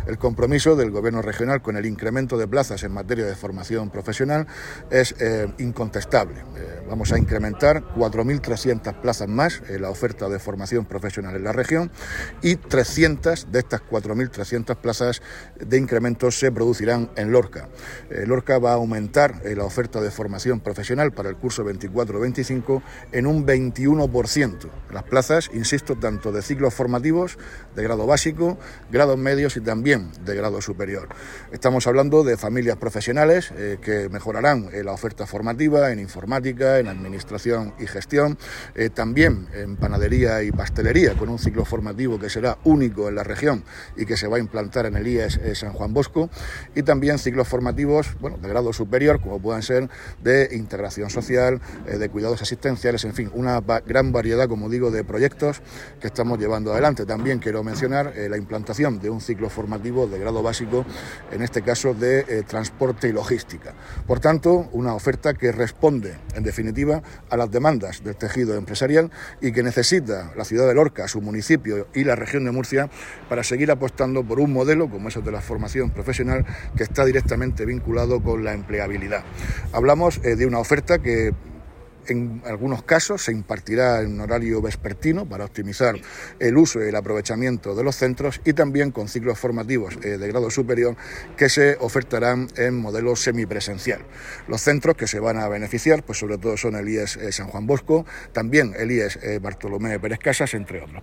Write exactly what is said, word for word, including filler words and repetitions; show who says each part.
Speaker 1: El compromiso del Gobierno regional con el incremento de plazas en materia de formación profesional es eh, incontestable. Eh, vamos a incrementar cuatro mil trescientas plazas más en la oferta de formación profesional en la región y trescientas de estas cuatro mil trescientas plazas de incremento se producirán en Lorca. Eh, Lorca va a aumentar eh, la oferta de formación profesional para el curso veinticuatro veinticinco en un veintiuno por ciento. Las plazas, insisto, tanto de ciclos formativos, de grado básico, grados medios y también de grado superior. Estamos hablando de familias profesionales eh, que mejorarán eh, la oferta formativa en informática, en administración y gestión, eh, también en panadería y pastelería, con un ciclo formativo que será único en la región y que se va a implantar en el I E S eh, San Juan Bosco, y también ciclos formativos bueno, de grado superior, como puedan ser de integración social, eh, de cuidados asistenciales, en fin, una va- gran variedad, como digo, de proyectos que estamos llevando adelante. También quiero mencionar eh, la implantación de un ciclo formativo de grado básico, en este caso de eh, transporte y logística. Por tanto, una oferta que responde, en definitiva, a las demandas del tejido empresarial y que necesita la ciudad de Lorca, su municipio y la región de Murcia para seguir apostando por un modelo como es el de la formación profesional que está directamente vinculado con la empleabilidad. Hablamos eh, de una oferta que en algunos casos se impartirá en horario vespertino para optimizar el uso y el aprovechamiento de los centros, y también con ciclos formativos eh, de grado superior que se ofertarán en modelo semipresencial. Los centros que se van a beneficiar pues sobre todo son el I E S eh, San Juan Bosco, también el I E S eh, Bartolomé Pérez Casas, entre otros.